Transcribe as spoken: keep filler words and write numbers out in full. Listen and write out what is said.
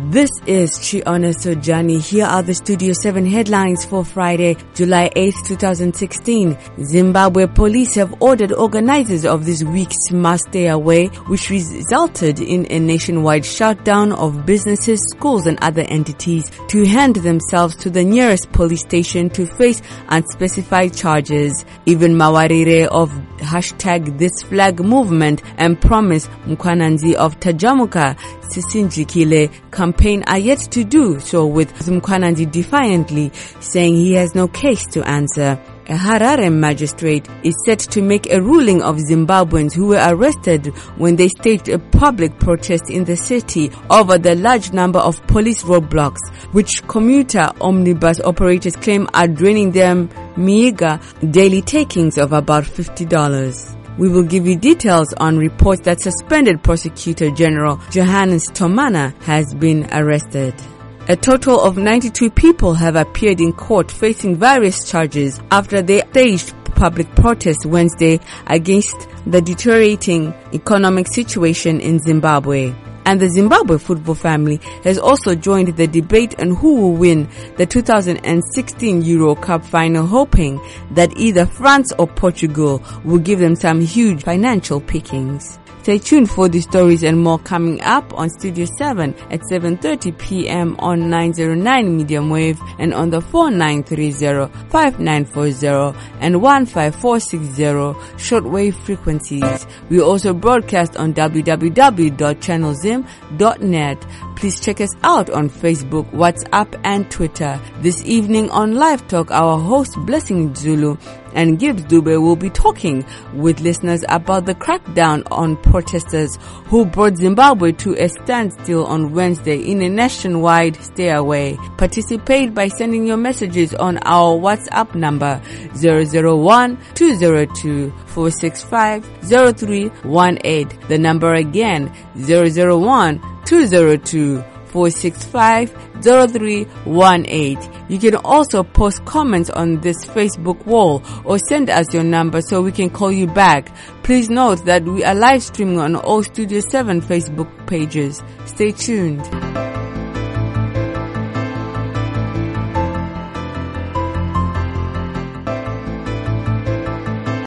This is Chiona Sojani. Here are the Studio seven headlines for Friday, July eighth, twenty sixteen. Zimbabwe police have ordered organizers of this week's mass stay away, which resulted in a nationwide shutdown of businesses, schools and other entities, to hand themselves to the nearest police station to face unspecified charges. Even Mawarire of hashtag This Flag movement and Promise Mkwananzi of Tajamuka Sisinjikile campaign are yet to do so, with Mkwananzi defiantly saying he has no case to answer. A Harare magistrate is set to make a ruling of Zimbabweans who were arrested when they staged a public protest in the city over the large number of police roadblocks, which commuter omnibus operators claim are draining them meager daily takings of about fifty dollars. We will give you details on reports that suspended Prosecutor General Johannes Tomana has been arrested. A total of ninety-two people have appeared in court facing various charges after they staged public protests Wednesday against the deteriorating economic situation in Zimbabwe. And the Zimbabwe football family has also joined the debate on who will win the two thousand sixteen Euro Cup final, hoping that either France or Portugal will give them some huge financial pickings. Stay tuned for these stories and more coming up on Studio seven at seven thirty p.m. on nine oh nine medium wave and on the four nine three zero, five nine four zero and one five four six zero shortwave frequencies. We also broadcast on w w w dot channel zim dot net. Please check us out on Facebook, WhatsApp and Twitter. This evening on Live Talk, our host Blessing Zulu and Gibbs Dube will be talking with listeners about the crackdown on protesters who brought Zimbabwe to a standstill on Wednesday in a nationwide stay away. Participate by sending your messages on our WhatsApp number zero zero one, two zero two, four six five, zero three one eight. The number again zero zero one, two zero two, four six five, zero three one eight. You can also post comments on this Facebook wall or send us your number so we can call you back. Please note that we are live streaming on all Studio seven Facebook pages. Stay tuned.